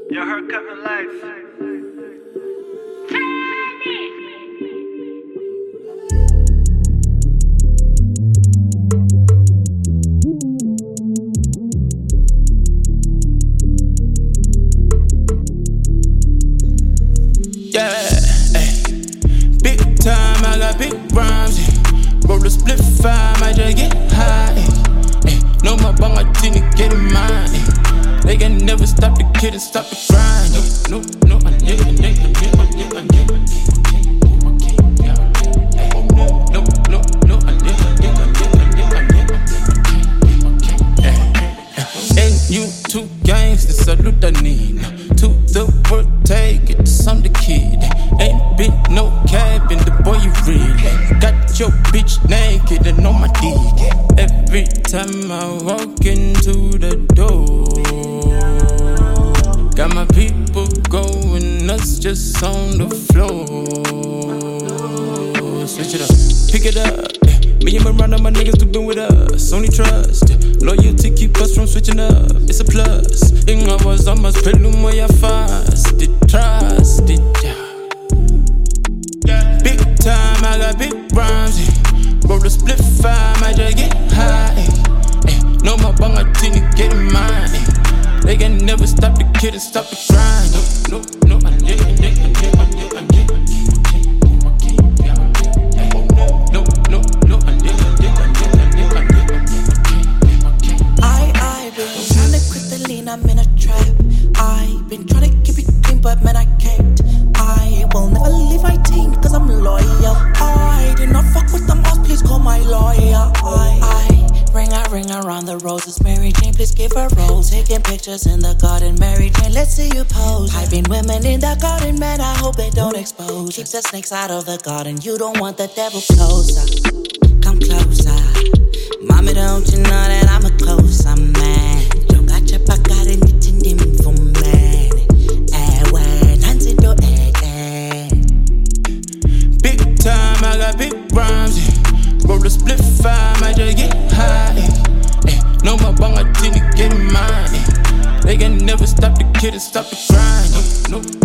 Your haircut in life. Yeah, ay. Big time, I got big rhymes. Roll a split five, might just get high. Ay. No more bang, I didn't get in mine. They can never stop the kid and stop the grind. No, I And you two gangsters, salute the need. To the work, take it, I'm the kid. Ain't been no cabin, the boy you really got your bitch naked and on my dick. Every time I walk into the door, got my people going nuts just on the floor. Switch it up, pick it up. Me and Miranda, my niggas do been with us. Only trust, loyalty keep us from switching up. It's a plus. In hours, I must pelu moya fast. Trust it, yeah. Big time, I got big rhymes. Roll a split five, might just get high. No more bang, I didn't get in mine. They can never stop the kid and stop the grind. No, I I'm in a trap. I've been trying to keep it clean, but man, I can't. I will never leave my team, cause I'm loyal. I do not fuck with them boss, please call my lawyer. I ring around the roses. Mary Jane, please give her rose. Taking pictures in the garden, Mary Jane, let's see you pose. I've been women in the garden, man, I hope they don't expose. Keep the snakes out of the garden, you don't want the devil closer. Come closer. Mommy, don't you know that I'm a closer man? Pagkarin itindim for man. Nancy do Big time, I got big rhymes. Roll a split five, might just get high. No more bang, I didn't get in mine. They can never stop the kid and stop the grind. No.